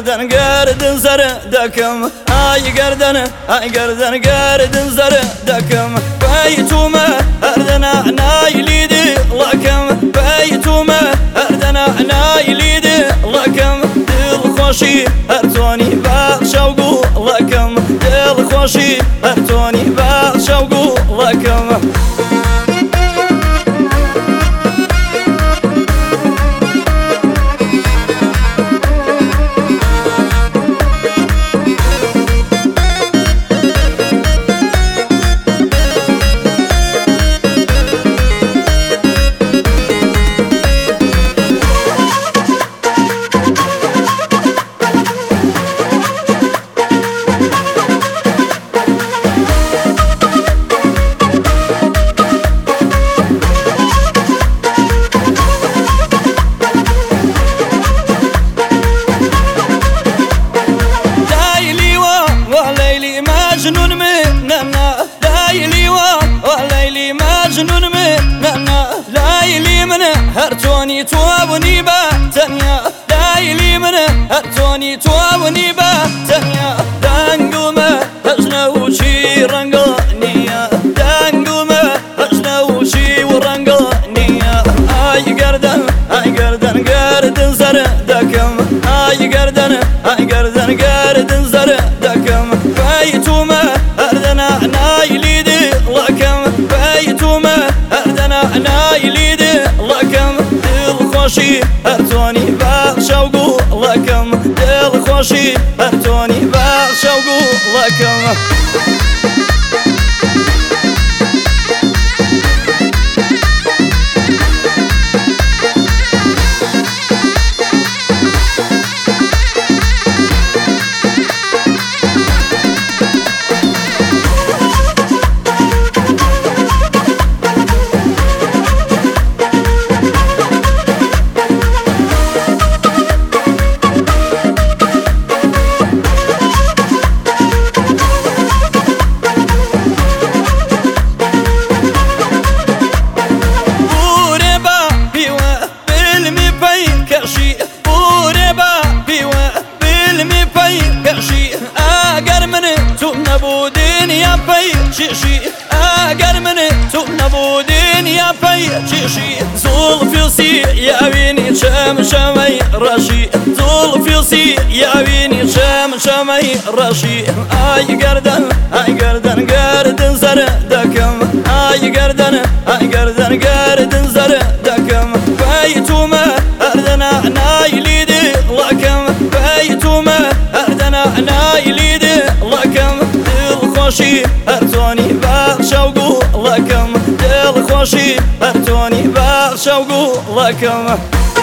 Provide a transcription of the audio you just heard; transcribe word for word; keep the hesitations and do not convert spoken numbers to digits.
گردن گردن زر دکم ای گردن ای گردن گردن زر دکم بیتوم اردن نایلید لکم بیتوم اردن نایلید لکم دل خوشی هر تونی بخشو گو لکم دل خوشی هر تونی بخشو گو لکم مجنون مننا ليلي وليلي مجنون مننا ليلي من هرتوني توابني باتنيا ليلي من هرتوني توابني باتنيا دنقل ما هجنوشي رنقنيا دنقل ما هجنوشي ورنقنيا اي قردن اي قردن قردن زر دكم اي قردن اي قردن قردن زر دكم بيتوم اردنا نايليد لكم بيتوم اردنا نايليد لكم دل خوشي هرتوني بخشو قو لكم دل خوشي هرتوني بخشو قو لكم اگر من تو نبودین یا پی چشی اگر من تو نبودین یا پی چشی زلفی سی یاوینی چم شمی رشی زلفی سی یاوینی چم شمی رشی ای گردن ای گردن گردن زر دکم ای گردن ای گردن گردن زر دکم بیتوم اردنا نایلید لکم بیتوم اردنا نایلید لكم دل خوشي هرتوني بخشو قو لكم دل خوشي هرتوني بخشو قو لكم